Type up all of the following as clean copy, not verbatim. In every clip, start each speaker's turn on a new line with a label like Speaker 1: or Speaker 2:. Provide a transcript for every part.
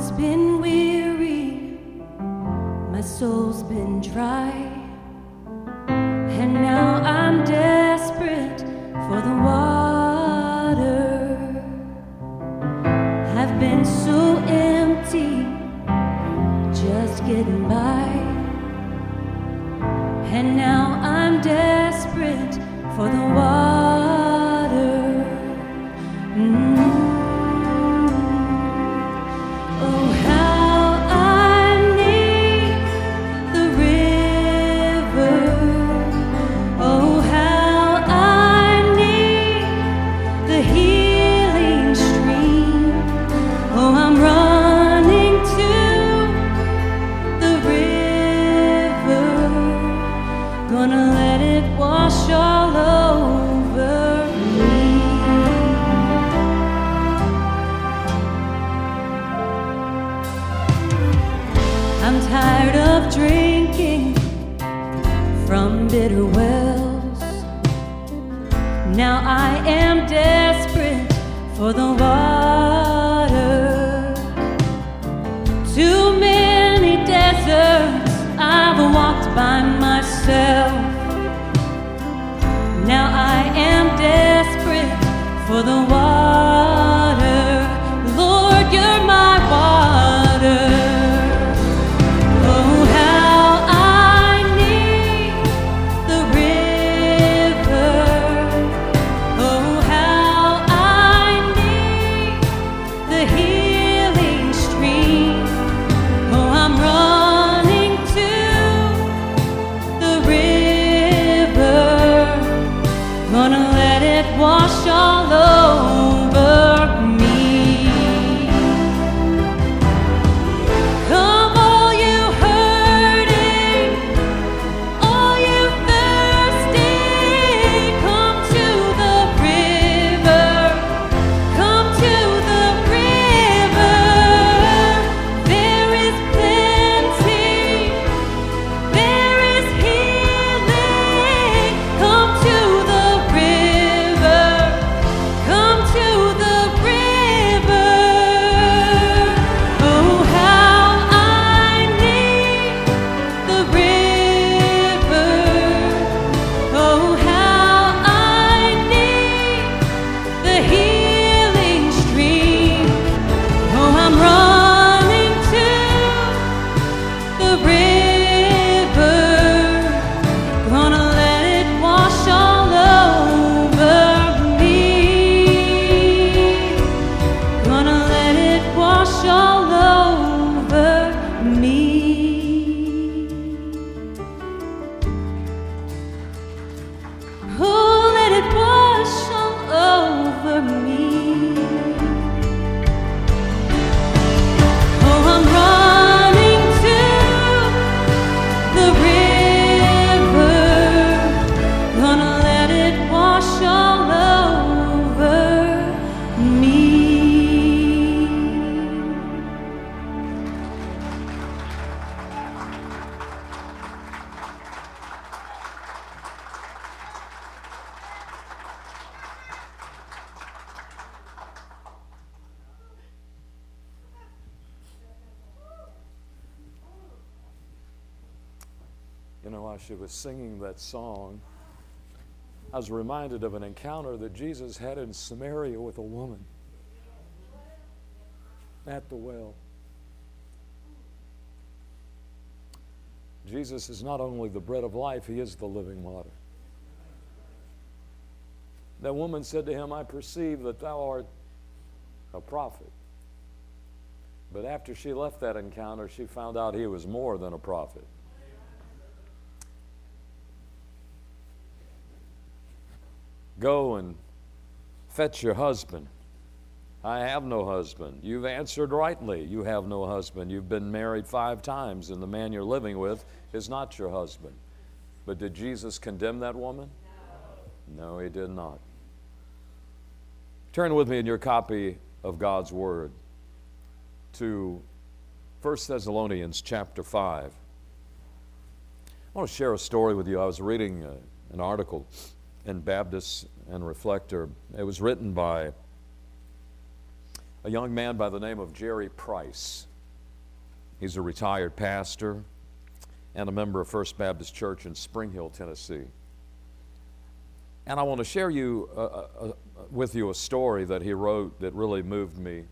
Speaker 1: heart's been weary, my soul's been dry, and now I'm desperate for the water. I've been so empty, just getting by, and now I'm desperate for the water. Oh, how I need the river. Oh, how I need the healing stream. Oh, I'm running to the river, gonna let it wash all over me. I'm tired of drinking from bitter wells. Now I am desperate for the water. Too many deserts I've walked by myself. Now I am desperate for the water. Lord, you're my water. Oh, how I need the river. Oh, how I need the healing stream. Oh, I'm running to the river, gonna let it wash all over me. Come all you hurting, all you thirsty, come to the river, come to the river. There is plenty, there is healing. Come to the river, come to the river. Oh, how I need the river. Oh, how I need the healing stream. Oh, I'm running to the river, gonna let it wash all over me. Gonna let it wash all over me. Oh, let it wash all over me. Oh, I'm running to the river, gonna let it wash all over me.
Speaker 2: You know, as she was singing that song, I was reminded of an encounter that Jesus had in Samaria with a woman at the well. Jesus is not only the bread of life, he is the living water. That woman said to him, I perceive that thou art a prophet. But after she left that encounter, she found out he was more than a prophet. Go and fetch your husband. I have no husband. You've answered rightly. You have no husband. You've been married 5 times, and the man you're living with is not your husband. But did Jesus condemn that woman? No, he did not. Turn with me in your copy of God's Word to 1 Thessalonians chapter 5. I want to share a story with you. I was reading an article in Baptist and Reflector. It was written by a young man by the name of Jerry Price. He's a retired pastor and a member of First Baptist Church in Spring Hill, Tennessee. And I want to share with you a story that he wrote that really moved me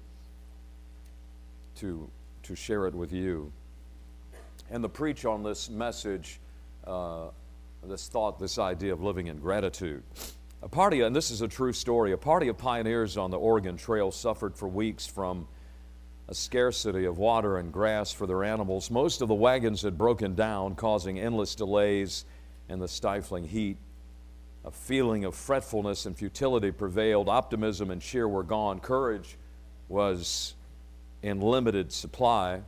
Speaker 2: to share it with you. And to preach on this message, this thought, this idea of living in gratitude. A party, and this is a true story, a party of pioneers on the Oregon Trail suffered for weeks from a scarcity of water and grass for their animals. Most of the wagons had broken down, causing endless delays and the stifling heat. A feeling of fretfulness and futility prevailed. Optimism and cheer were gone. Courage was in limited supply.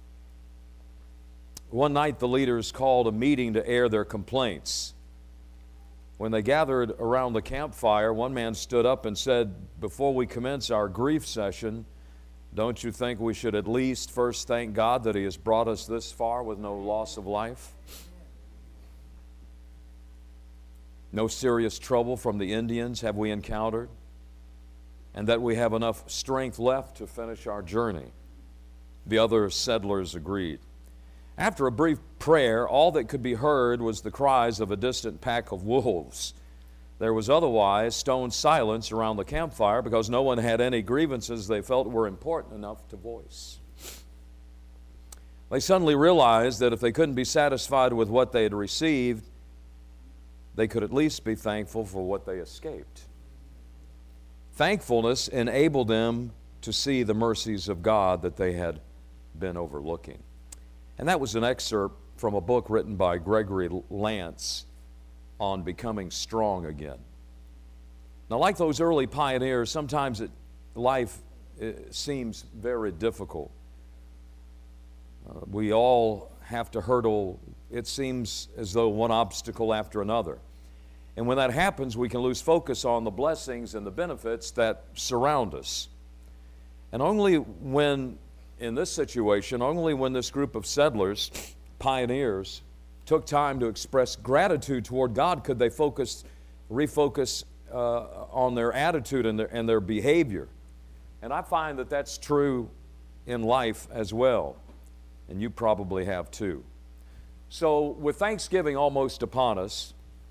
Speaker 2: One night, the leaders called a meeting to air their complaints. When they gathered around the campfire, one man stood up and said, "Before we commence our grief session, don't you think we should at least first thank God that He has brought us this far with no loss of life? No serious trouble from the Indians have we encountered, and that we have enough strength left to finish our journey." The other settlers agreed. After a brief prayer, all that could be heard was the cries of a distant pack of wolves. There was otherwise stone silence around the campfire because no one had any grievances they felt were important enough to voice. They suddenly realized that if they couldn't be satisfied with what they had received, they could at least be thankful for what they escaped. Thankfulness enabled them to see the mercies of God that they had been overlooking. And that was an excerpt from a book written by Gregory Lance on becoming strong again. Now, like those early pioneers, sometimes life seems very difficult. We all have to hurdle, it seems as though, one obstacle after another. And when that happens, we can lose focus on the blessings and the benefits that surround us. And only when, in this situation, only when this group of settlers, pioneers, took time to express gratitude toward God could they refocus on their attitude and their behavior. And I find that that's true in life as well. And you probably have too. So with Thanksgiving almost upon us,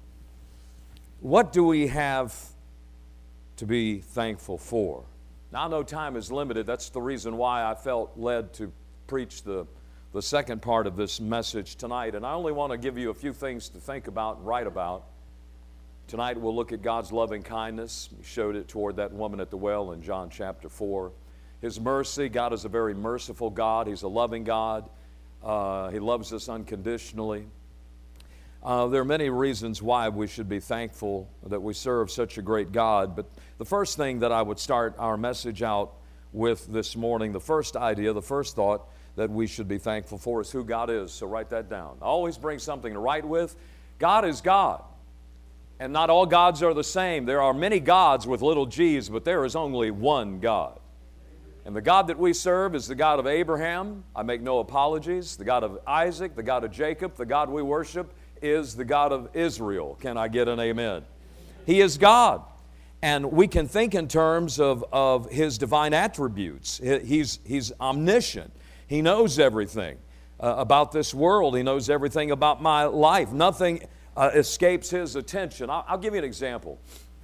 Speaker 2: what do we have to be thankful for? Now, I know time is limited. That's the reason why I felt led to preach the second part of this message tonight. And I only want to give you a few things to think about and write about. Tonight we'll look at God's loving kindness. We showed it toward that woman at the well in John chapter 4. His mercy. God is a very merciful God. He's a loving God. He loves us unconditionally. There are many reasons why we should be thankful that we serve such a great God. But the first thing that I would start our message out with this morning, the first idea, the first thought that we should be thankful for is who God is. So write that down. Always bring something to write with. God is God. And not all gods are the same. There are many gods with little g's, but there is only one God. And the God that we serve is the God of Abraham. I make no apologies. The God of Isaac, the God of Jacob. The God we worship is the God of Israel. Can I get an amen? He is God. And we can think in terms of His divine attributes. He's omniscient. He knows everything about this world. He knows everything about my life. Nothing escapes His attention. I'll give you an example.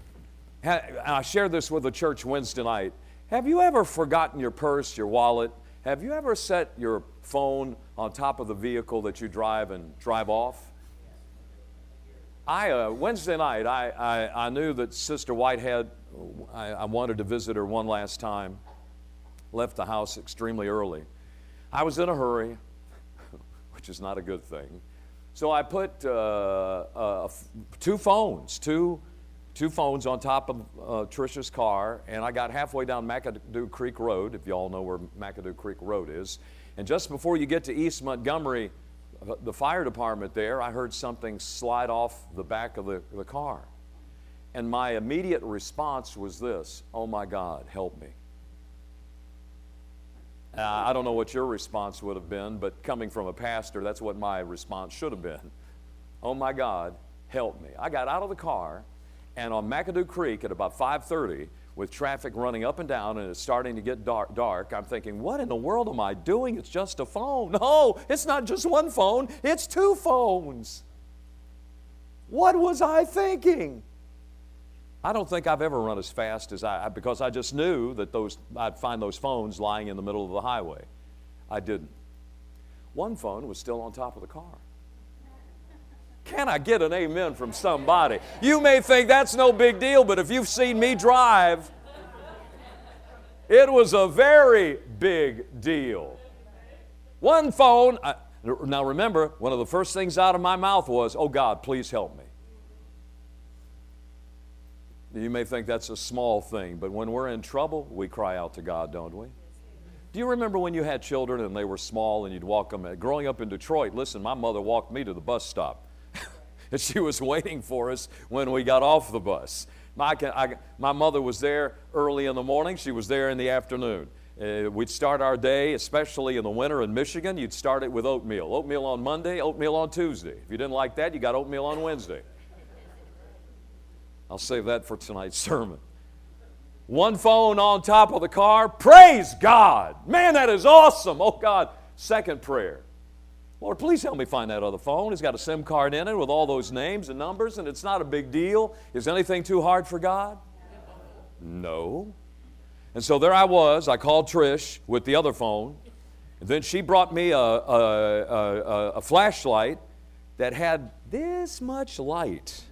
Speaker 2: I shared this with the church Wednesday night. Have you ever forgotten your purse, your wallet? Have you ever set your phone on top of the vehicle that you drive and drive off? Wednesday night, I knew that Sister Whitehead, I wanted to visit her one last time, left the house extremely early. I was in a hurry, which is not a good thing. So I put two phones on top of Trisha's car, and I got halfway down McAdoo Creek Road, if you all know where McAdoo Creek Road is. And just before you get to East Montgomery, the fire department there, I heard something slide off the back of the car. And my immediate response was this: "Oh my God, help me." I don't know what your response would have been, but coming from a pastor, that's what my response should have been. "Oh my God, help me." I got out of the car, and on McAdoo Creek at about 5:30, with traffic running up and down, and it's starting to get dark. I'm thinking, what in the world am I doing? It's just a phone. No, it's not just one phone. It's two phones. What was I thinking? I don't think I've ever run as fast as because I just knew that I'd find those phones lying in the middle of the highway. I didn't. One phone was still on top of the car. Can I get an amen from somebody? You may think that's no big deal, but if you've seen me drive, it was a very big deal. One phone. Now remember, one of the first things out of my mouth was, "Oh God, please help me." You may think that's a small thing, but when we're in trouble, we cry out to God, don't we? Do you remember when you had children and they were small and you'd walk them? Growing up in Detroit, listen, my mother walked me to the bus stop. And she was waiting for us when we got off the bus. My mother was there early in the morning. She was there in the afternoon. We'd start our day, especially in the winter in Michigan, you'd start it with oatmeal. Oatmeal on Monday, oatmeal on Tuesday. If you didn't like that, you got oatmeal on Wednesday. I'll save that for tonight's sermon. One phone on top of the car. Praise God. Man, that is awesome. Oh, God. Second prayer. Lord, please help me find that other phone. It's got a SIM card in it with all those names and numbers, and it's not a big deal. Is anything too hard for God? No. And so there I was. I called Trish with the other phone. And then she brought me a flashlight that had this much light.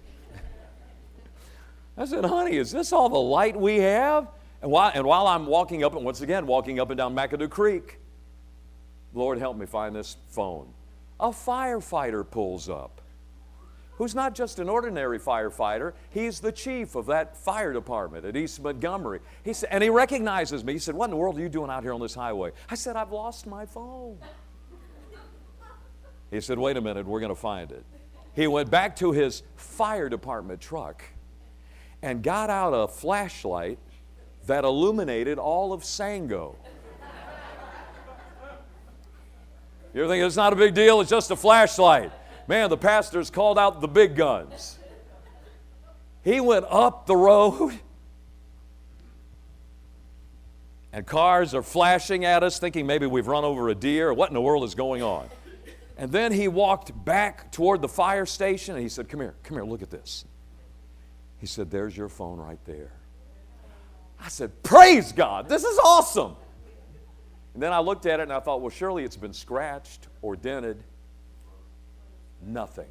Speaker 2: I said, honey, is this all the light we have? And while I'm walking up, and once again, walking up and down McAdoo Creek, Lord, help me find this phone. A firefighter pulls up, who's not just an ordinary firefighter. He's the chief of that fire department at East Montgomery. He said, and he recognizes me. He said, what in the world are you doing out here on this highway? I said, I've lost my phone. He said, wait a minute, we're going to find it. He went back to his fire department truck and got out a flashlight that illuminated all of Sango. You're thinking it's not a big deal, it's just a flashlight. Man, the pastor's called out the big guns. He went up the road, and cars are flashing at us, thinking maybe we've run over a deer, or what in the world is going on? And then he walked back toward the fire station, and he said, come here, look at this. He said, there's your phone right there. I said, praise God, this is awesome. And then I looked at it and I thought, well, surely it's been scratched or dented. Nothing.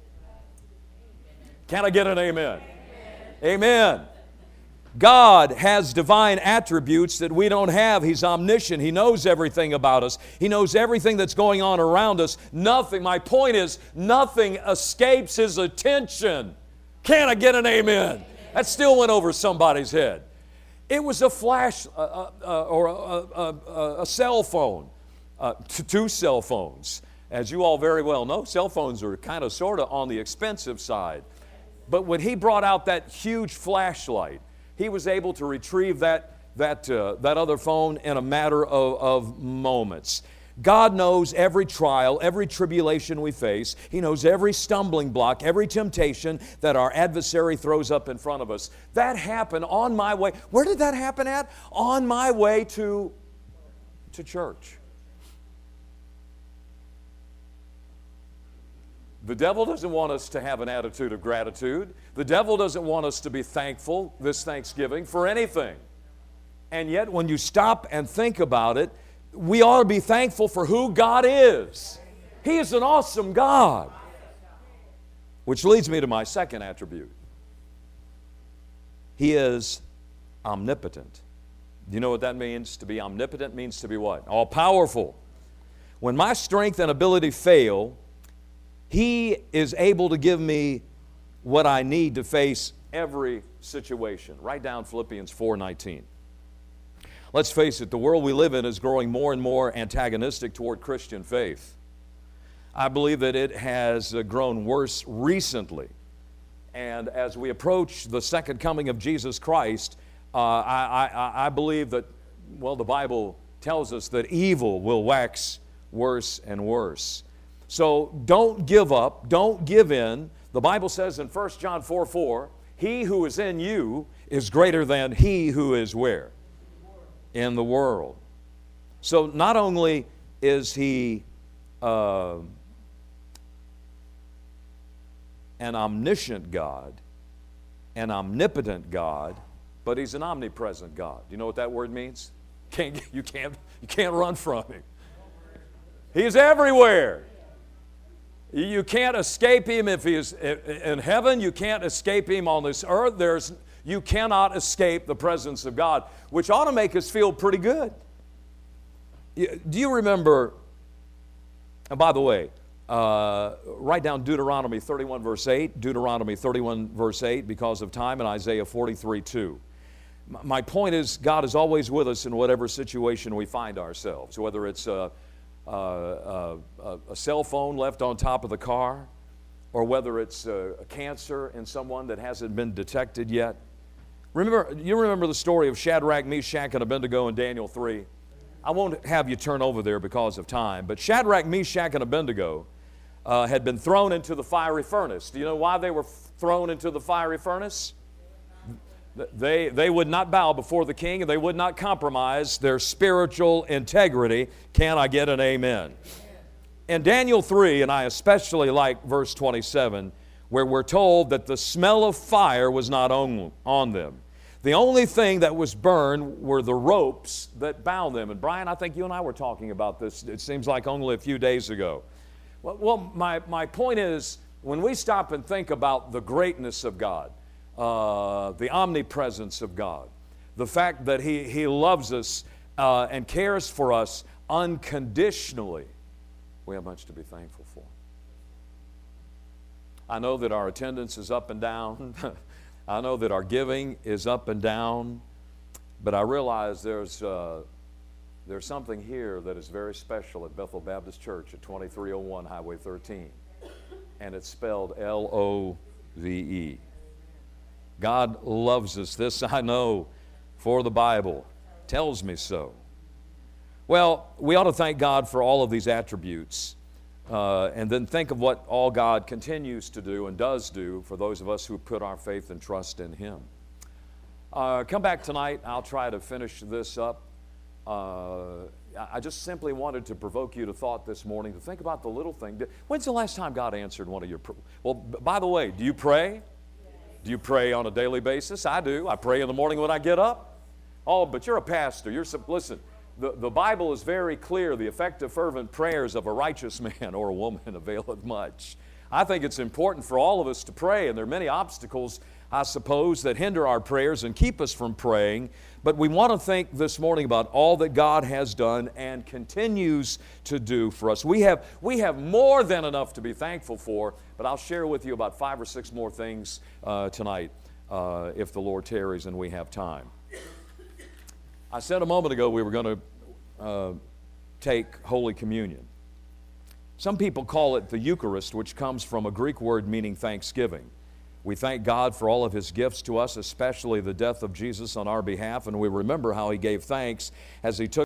Speaker 2: Can I get an amen? Amen. God has divine attributes that we don't have. He's omniscient. He knows everything about us. He knows everything that's going on around us. Nothing, my point is, nothing escapes His attention. Can I get an amen? That still went over somebody's head. It was a flash or a cell phone, two cell phones. As you all very well know, cell phones are kind of sort of on the expensive side. But when he brought out that huge flashlight, he was able to retrieve that other phone in a matter of moments. God knows every trial, every tribulation we face. He knows every stumbling block, every temptation that our adversary throws up in front of us. That happened on my way. Where did that happen at? On my way to church. The devil doesn't want us to have an attitude of gratitude. The devil doesn't want us to be thankful this Thanksgiving for anything. And yet when you stop and think about it, we ought to be thankful for who God is. He is an awesome God. Which leads me to my second attribute. He is omnipotent. Do you know what that means? To be omnipotent means to be what? All powerful. When my strength and ability fail, He is able to give me what I need to face every situation. Write down Philippians 4:19. Let's face it, the world we live in is growing more and more antagonistic toward Christian faith. I believe that it has grown worse recently. And as we approach the second coming of Jesus Christ, I believe that, well, the Bible tells us that evil will wax worse and worse. So don't give up. Don't give in. The Bible says in 1 John 4:4, He who is in you is greater than he who is where? In the world. So not only is he an omniscient God, an omnipotent God, but he's an omnipresent God. Do you know what that word means? You can't run from him. He's everywhere. You can't escape him if he is in heaven. You can't escape him on this earth. You cannot escape the presence of God, which ought to make us feel pretty good. Do you remember, and by the way, write down Deuteronomy 31 verse 8, Deuteronomy 31 verse 8 because of time, and Isaiah 43 2. My point is, God is always with us in whatever situation we find ourselves, whether it's a cell phone left on top of the car, or whether it's a cancer in someone that hasn't been detected yet. You remember the story of Shadrach, Meshach, and Abednego in Daniel 3? I won't have you turn over there because of time, but Shadrach, Meshach, and Abednego had been thrown into the fiery furnace. Do you know why they were thrown into the fiery furnace? They would not bow before the king, and they would not compromise their spiritual integrity. Can I get an amen? In Daniel 3, and I especially like verse 27, where we're told that the smell of fire was not on them. The only thing that was burned were the ropes that bound them. And Brian, I think you and I were talking about this, it seems like only a few days ago. Well, my point is, when we stop and think about the greatness of God, the omnipresence of God, the fact that He loves us and cares for us unconditionally, we have much to be thankful for. I know that our attendance is up and down. I know that our giving is up and down. But I realize there's something here that is very special at Bethel Baptist Church at 2301 Highway 13. And it's spelled L-O-V-E. God loves us. This I know, for the Bible tells me so. Well, we ought to thank God for all of these attributes, and then think of what all God continues to do and does do for those of us who put our faith and trust in Him. Come back tonight. I'll try to finish this up. I just simply wanted to provoke you to thought this morning to think about the little thing. When's the last time God answered one of your prayers? Well, by the way, do you pray? Do you pray on a daily basis? I do. I pray in the morning when I get up. Oh, but you're a pastor. Listen, the Bible is very clear. The effective, fervent prayers of a righteous man or a woman availeth much. I think it's important for all of us to pray, and there are many obstacles, I suppose, that hinder our prayers and keep us from praying. But we want to think this morning about all that God has done and continues to do for us. We have more than enough to be thankful for, but I'll share with you about 5 or 6 more things tonight if the Lord tarries and we have time. I said a moment ago we were going to take Holy Communion. Some people call it the Eucharist, which comes from a Greek word meaning thanksgiving. We thank God for all of His gifts to us, especially the death of Jesus on our behalf, and we remember how He gave thanks as He took